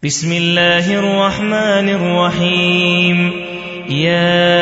بسم الله الرحمن الرحيم. يا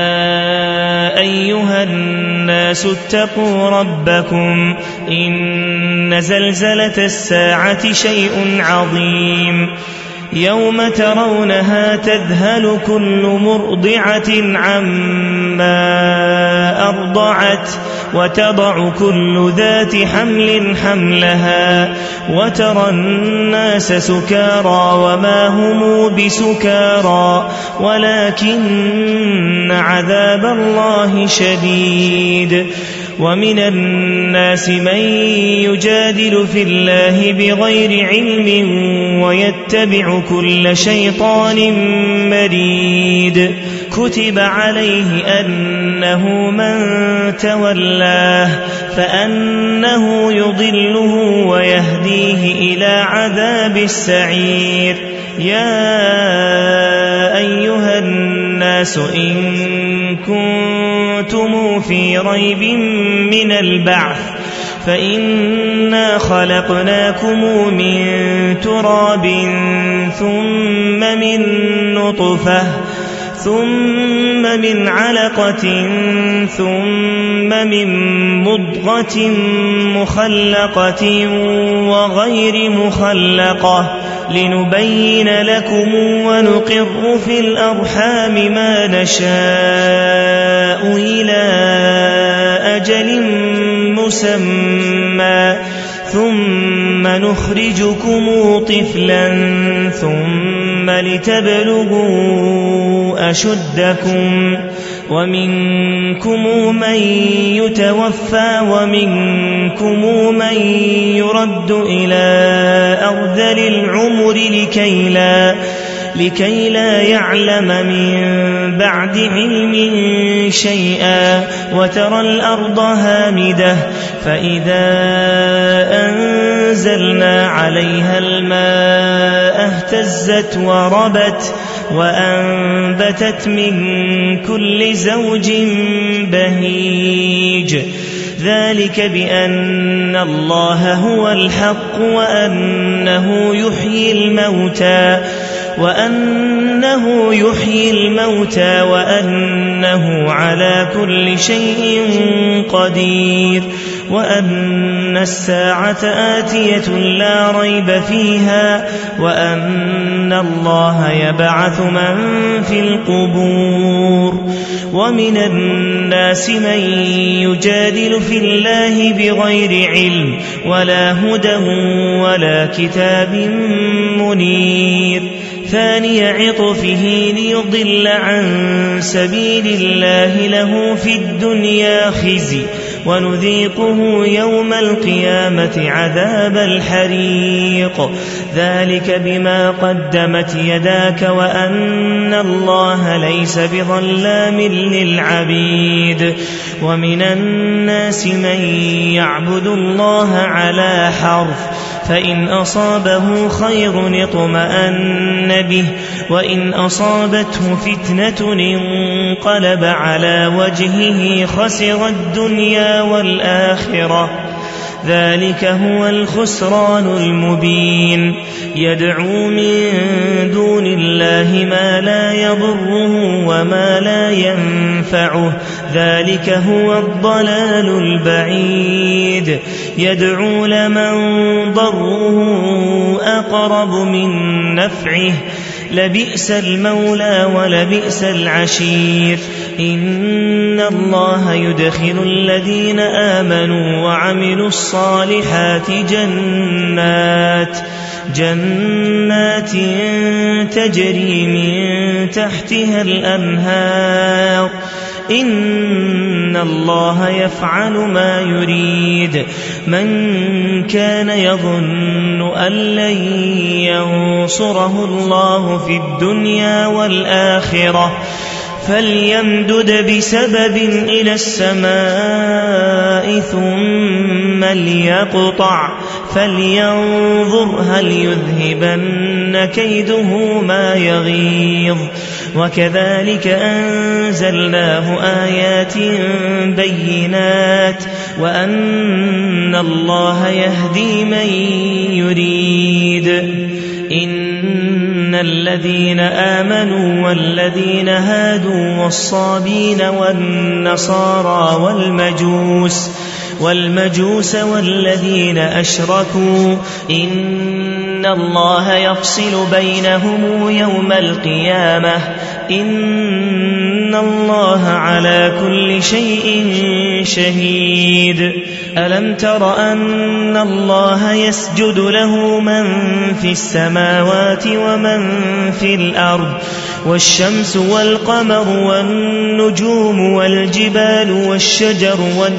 أيها الناس اتقوا ربكم إن زلزلة الساعة شيء عظيم يوم ترونها تذهل كل مرضعة عما أرضعت وتضع كل ذات حمل حملها وترى الناس سكارى وما هم بسكارى ولكن عذاب الله شديد. ومن الناس من يجادل في الله بغير علم ويتبع كل شيطان مريد. كتب عليه أنه من تولاه فأنه يضله ويهديه إلى عذاب السعير. يا أيها الناس إن كنتم في ريب من البعث فإنا خلقناكم من تراب ثم من نطفة ثم من علقة ثم من مضغة مخلقة وغير مخلقة لنبين لكم ونقر في الأرحام ما نشاء إلى أجل مسمى ثم نخرجكم طفلا ثم لتبلغوا أشدكم ومنكم من يتوفى ومنكم من يرد إلى أرذل العمر لكي لا يعلم من بعد علم شيئا. وترى الأرض هامدة فإذا أنزلنا عليها الماء اهتزت وربت وأنبتت من كل زوج بهيج. ذلك بأن الله هو الحق وأنه يحيي الموتى وأنه على كل شيء قدير وأن الساعة آتية لا ريب فيها وأن الله يبعث من في القبور. ومن الناس من يجادل في الله بغير علم ولا هدى ولا كتاب منير. ثاني عطفه ليضل عن سبيل الله له في الدنيا خزي ونذيقه يوم القيامة عذاب الحريق. ذلك بما قدمت يداك وأن الله ليس بظلام للعبيد. ومن الناس من يعبد الله على حرف فإن أصابه خير اطمأن به وإن أصابته فتنة انقلب على وجهه خسر الدنيا والآخرة. ذلك هو الخسران المبين. يدعو من دون الله ما لا يضره وما لا ينفعه ذلك هو الضلال البعيد. يدعو لمن ضره أقرب من نفعه لبئس المولى ولبئس العشير. إن الله يدخل الذين آمنوا وعملوا الصالحات جنات تجري من تحتها الأنهار. إن الله يفعل ما يريد. من كان يظن أن لن ينصره الله في الدنيا والآخرة فليمدد بسبب إلى السماء ثم ليقطع فلينظر هل يذهبن كيده ما يغيظ. وكذلك أنزلناه آيات بينات وأن الله يهدي من يريد. إن الذين آمنوا والذين هادوا والصابين والنصارى والمجوس والذين أشركوا إن الله يفصل بينهم يوم القيامة إن الله على كل شيء شهيد. ألم تر أن الله يسجد له من في السماوات ومن في الأرض والشمس والقمر والنجوم والجبال والشجر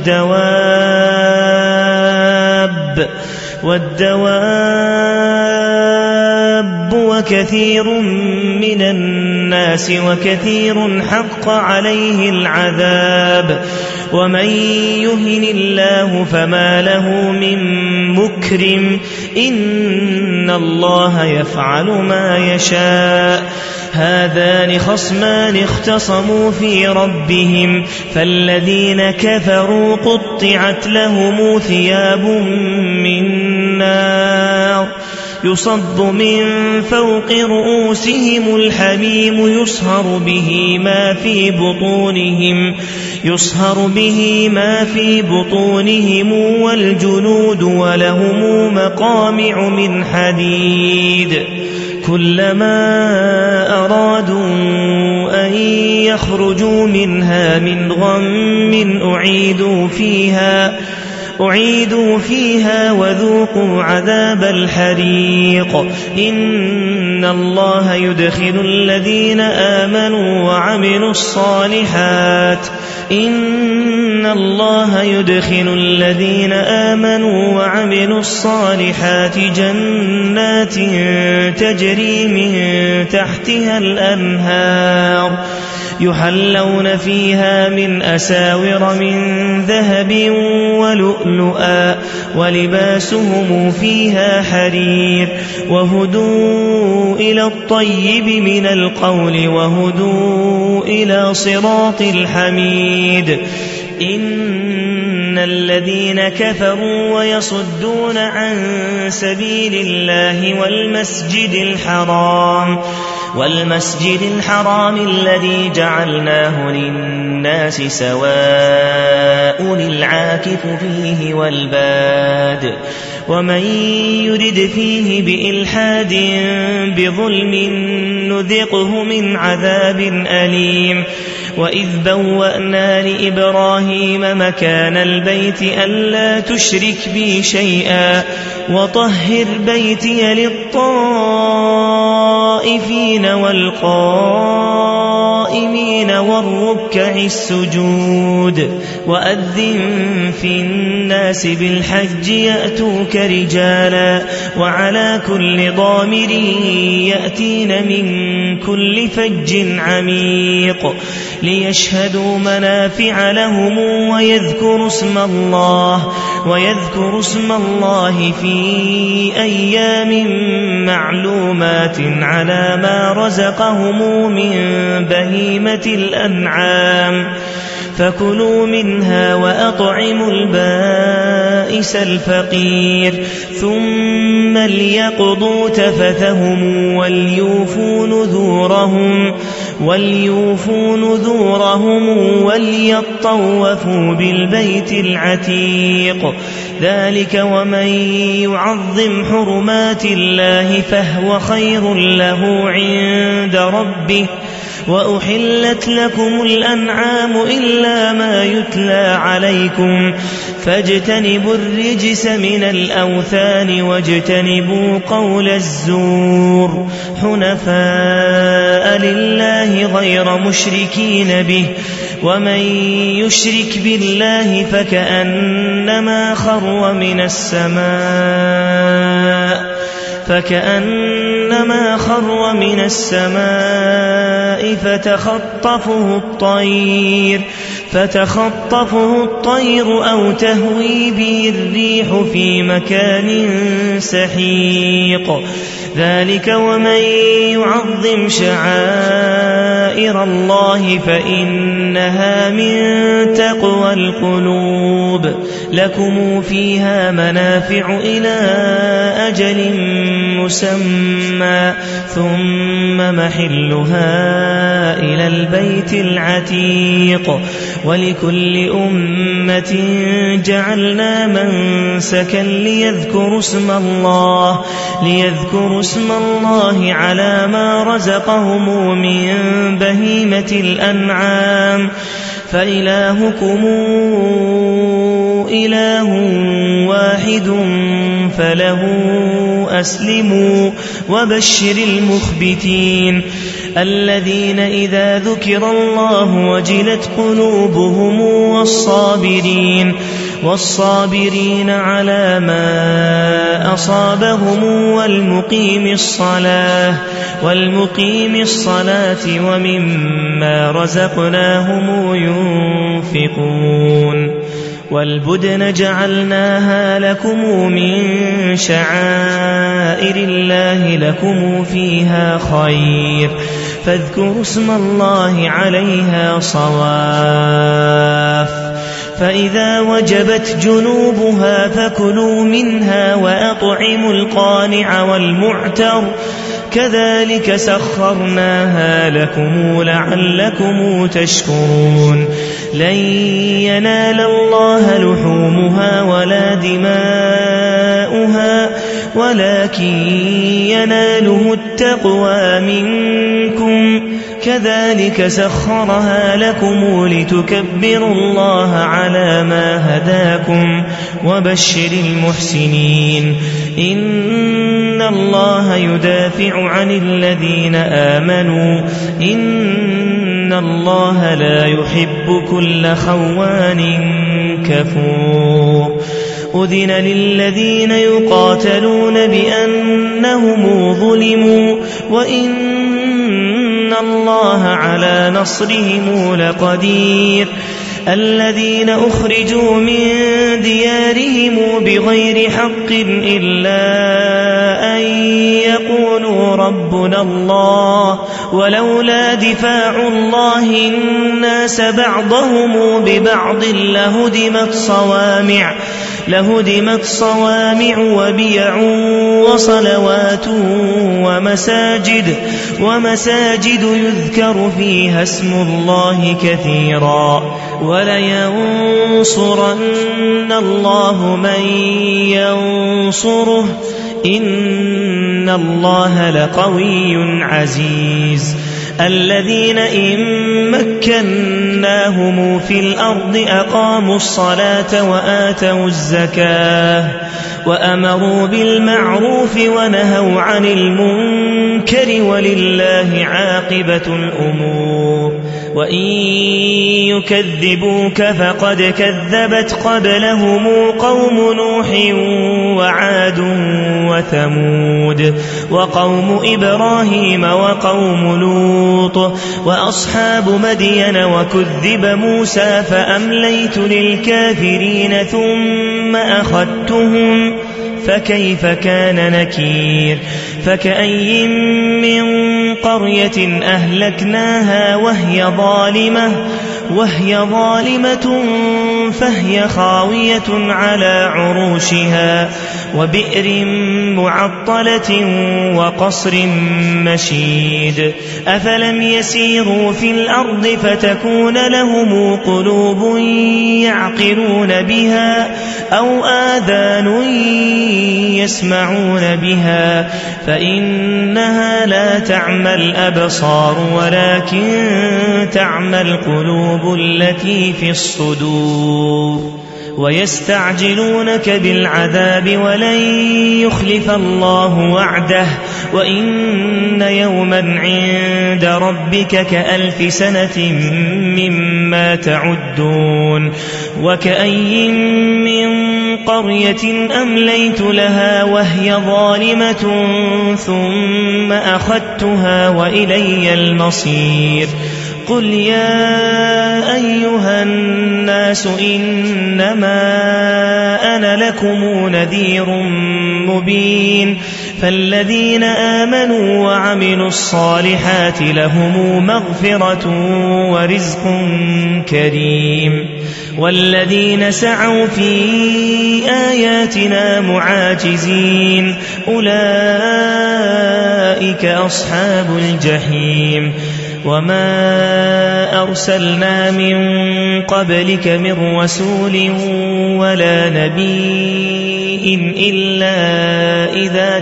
والدواب وكثير من الناس وكثير حق عليه العذاب ومن يهن الله فما له من مكرم إن الله يفعل ما يشاء. هذان خصمان اختصموا في ربهم فالذين كفروا قطعت لهم ثياب من نار يصب من فوق رؤوسهم الحميم يصهر به ما في بطونهم والجنود ولهم مقامع من حديد كلما أرادوا أن يخرجوا منها من غم أعيدوا فيها وذوقوا عذاب الحريق. إن الله يدخل الذين آمنوا وعملوا الصالحات جنات تجري من تحتها الأنهار يحلون فيها من أساور من ذهب ولؤلؤا ولباسهم فيها حرير وهدوا إلى الطيب من القول وهدوا إلى صراط الحميد. إن الذين كفروا ويصدون عن سبيل الله والمسجد الحرام الذي جعلناه للناس سواء العاكف فيه والباد ومن يرد فيه بإلحاد بظلم نذقه من عذاب أليم. وإذ بوأنا لإبراهيم مكان البيت ألا تشرك بي شيئا وطهر بيتي للطائفين والقائمين والركع السجود وأذن في الناس بالحج يأتوك رجالا وعلى كل ضامر يأتين من كل فج عميق ليشهدوا منافع لهم ويذكروا اسم الله في أيام معلومات على ما رزقهم من بهيمة الأنعام فكلوا منها وأطعموا البائس الفقير ثم ليقضوا تفثهم وليوفوا نذورهم وليطوفوا بالبيت العتيق. ذلك ومن يعظم حرمات الله فهو خير له عند ربه. وأحلت لكم الأنعام إلا ما يتلى عليكم فاجتنبوا الرجس من الأوثان واجتنبوا قول الزور حنفاء لله غير مشركين به ومن يشرك بالله فكأنما خر من السماء فتخطفه الطير فتخطفه الطير أو تهوي به الريح في مكان سحيق ذلك ومن يعظم شعائر الله فإنها من تقوى القلوب لكم فيها منافع إلى أجل مسمى ثم محلها إلى البيت العتيق ولكل أمة جعلنا منسكا ليذكروا اسم الله على ما رزقهم من بهيمة الأنعام فإلهكم إله واحد فله أسلموا وبشر المخبتين الذين إذا ذكر الله وجلت قلوبهم والصابرين على ما أصابهم والمقيم الصلاة ومما رزقناهم ينفقون والبدن جعلناها لكم من شعائر الله لكم فيها خير فاذكروا اسم الله عليها صواف فإذا وجبت جنوبها فكلوا منها وأطعموا القانع والمعتر كذلك سخرناها لكم لعلكم تشكرون لن ينال الله لحومها ولا دماؤها ولكن يناله التقوى منكم كذلك سخرها لكم لتكبروا الله على ما هداكم وبشر المحسنين إن الله يدافع عن الذين آمنوا إن الله لا يحب كل خوان كفور أذن للذين يقاتلون بأنهم ظلموا وإن الله على نصرهم لقدير الذين أخرجوا من ديارهم بغير حق إلا أن يقولوا ربنا الله ولولا دفاع الله الناس بعضهم ببعض لهدمت صوامع وبيع وصلوات ومساجد يذكر فيها اسم الله كثيرا ولينصرن الله من ينصره إن الله لقوي عزيز الذين إن مكناهم في الأرض أقاموا الصلاة وآتوا الزكاة وأمروا بالمعروف ونهوا عن المنكر ولله عاقبة الأمور وإن يكذبوك فقد كذبت قبلهم قوم نوح وعاد وثمود وقوم إبراهيم وقوم لوط وأصحاب مدين وكذب موسى فأمليت للكافرين ثم أخذتهم فكيف كان نكير فكأي من قرية أهلكناها وهي ظالمة فهي خاوية على عروشها وبئر معطلة وقصر مشيد أفلم يسيروا في الأرض فتكون لهم قلوب يعقلون بها أو آذان يسمعون بها فإنها لا تعمى الأبصار ولكن تعمى القلوب التي في الصدور ويستعجلونك بالعذاب ولن يخلف الله وعده وإن يوما عند ربك كألف سنة مما تعدون وكأي من قرية أمليت لها وهي ظالمة ثم أخذتها وإلي المصير قل يا أيها الناس إنما أنا لكم نذير مبين فالذين آمنوا وعملوا الصالحات لهم مغفرة ورزق كريم والذين سعوا في آياتنا معاجزين أولئك أصحاب الجحيم وما أرسلنا من قبلك من رسول ولا نبي إلا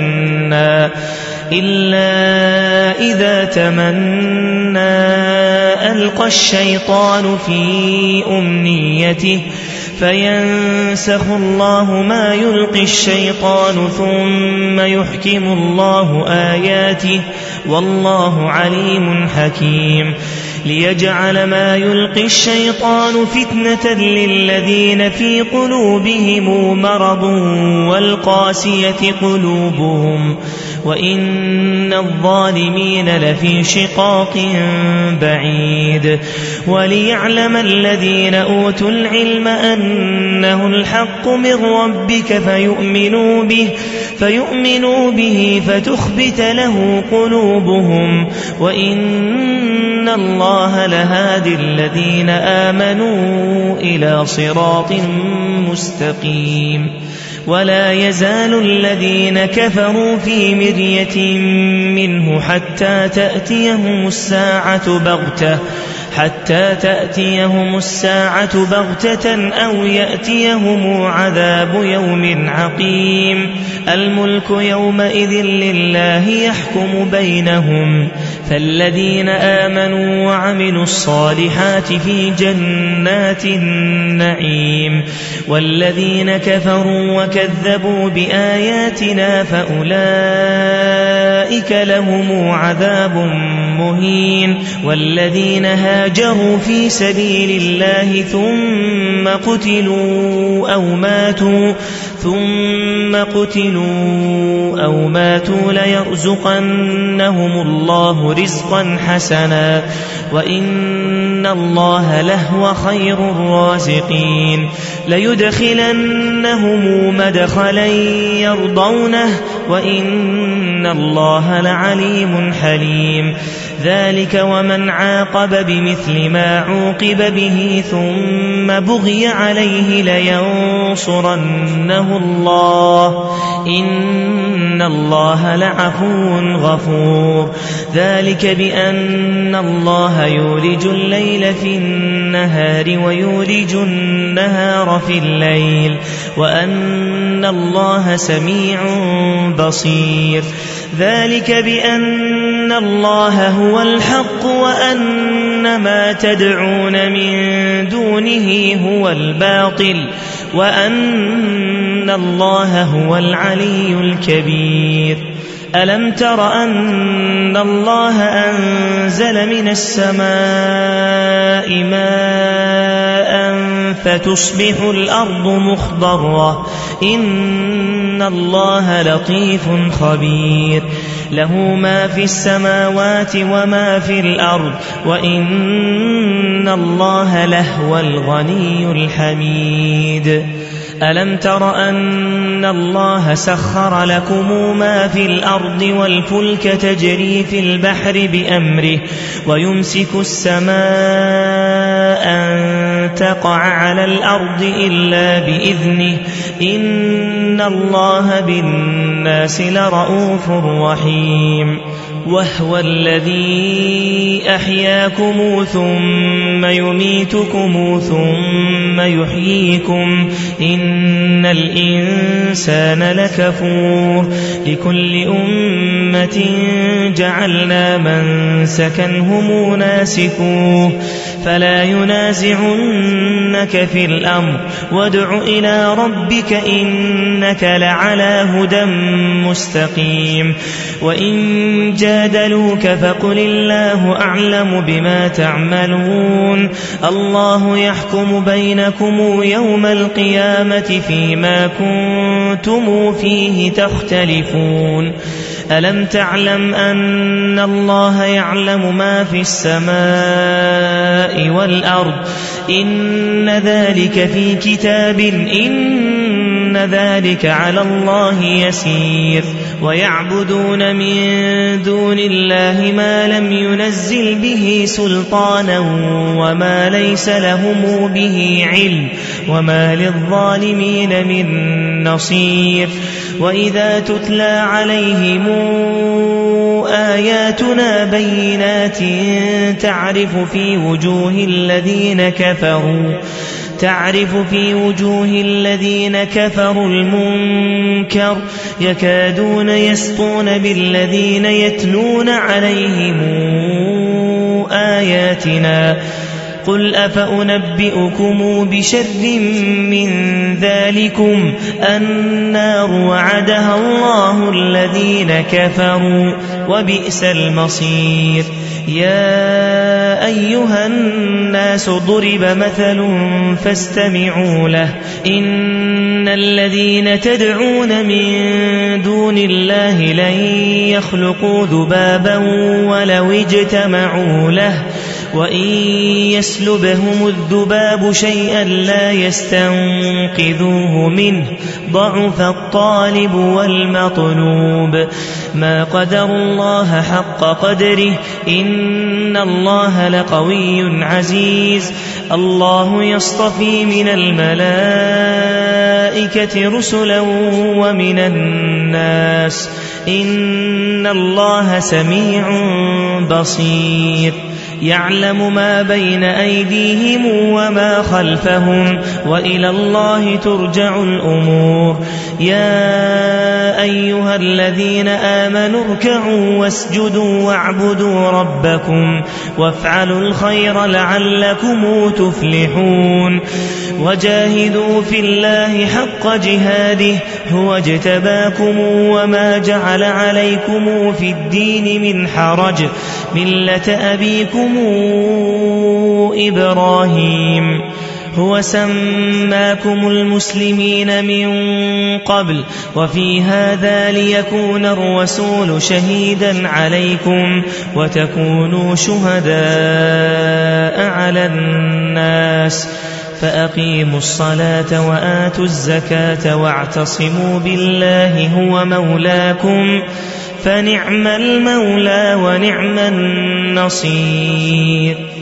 إذا تمنى ألقى الشيطان في أمنيته فينسخ الله ما يلقي الشيطان ثم يحكم الله آياته والله عليم حكيم ليجعل ما يلقي الشيطان فتنة للذين في قلوبهم مرض والقاسية قلوبهم وإن الظالمين لفي شقاق بعيد وليعلم الذين أوتوا العلم أنه الحق من ربك فيؤمنوا به فتخبت له قلوبهم وإن الله لهادي الذين آمنوا إلى صراط مستقيم ولا يزال الذين كفروا في مرية منه حتى تأتيهم الساعة بغتة أو يأتيهم عذاب يوم عقيم الملك يومئذ لله يحكم بينهم فالذين آمنوا وعملوا الصالحات في جنات النعيم والذين كفروا وكذبوا بآياتنا فأولئك لهم عذاب مهين والذين هاجروا في سبيل الله ثم قتلوا أو ماتوا ليرزقنهم الله رزقا حسنا وإن الله لهو خير الرازقين ليدخلنهم مدخلا يرضونه وإن الله لعليم حليم ذلك ومن عاقب بمثل ما عوقب به ثم بغي عليه لينصرنه الله إن الله لعفو غفور ذلك بأن الله يولج الليل في النهار ويولج النهار في الليل وأن الله سميع بصير ذلك بأن الله هو الحق وأن ما تدعون من دونه هو الباطل وأن الله هو العلي الكبير ألم تر أن الله أنزل من السماء ماء فتصبح الأرض مخضرة إن الله لطيف خبير له ما في السماوات وما في الأرض وإن الله لهو الغني الحميد ألم تر أن الله سخر لكم ما في الأرض والفلك تجري في البحر بأمره ويمسك السماء أن تقع على الأرض إلا بإذنه إن الله بالناس لرءوف رحيم وهو الذي أحياكم ثم يميتكم ثم يحييكم إن الإنسان لكفور لكل أمة جعلنا منسكا هم ناسكوه فلا ينازعنك في الأمر وادع إلى ربك إنك لعلى هدى مستقيم وإن جادلوك فقل الله أعلم بما تعملون الله يحكم بينكم يوم القيامة فيما كنتم فيه تختلفون ألم تعلم أن الله يعلم ما في السماء والأرض إن ذلك في كتاب إن ذلك على الله يسير ويعبدون من دون الله ما لم ينزل به سلطانا وما ليس لهم به علم وما للظالمين من نصير وإذا تتلى عليهم آياتنا بينات تعرف في وجوه الذين كفروا المنكر يكادون يسطون بالذين يتلون عليهم آياتنا قل أفأنبئكم بشر من ذلكم النار وعدها الله الذين كفروا وبئس المصير يا أيها الناس ضرب مثل فاستمعوا له إن الذين تدعون من دون الله لن يخلقوا ذبابا ولو اجتمعوا له وإن يسلبهم الذباب شيئا لا يستنقذوه منه ضعف الطالب والمطلوب ما قدر الله حق قدره إن الله لقوي عزيز الله يصطفي من الملائكة رسلا ومن الناس إن الله سميع بصير يعلم ما بين أيديهم وما خلفهم وإلى الله ترجع الأمور يا أيها الذين آمنوا اركعوا واسجدوا واعبدوا ربكم وافعلوا الخير لعلكم تفلحون وجاهدوا في الله حق جهاده هو اجتباكم وما جعل عليكم في الدين من حرج ملة أبيكم إبراهيم هو سماكم المسلمين من قبل وفي هذا ليكون الرسول شهيدا عليكم وتكونوا شهداء على الناس فأقيموا الصلاة وآتوا الزكاة واعتصموا بالله هو مولاكم فنعم المولى ونعم النصير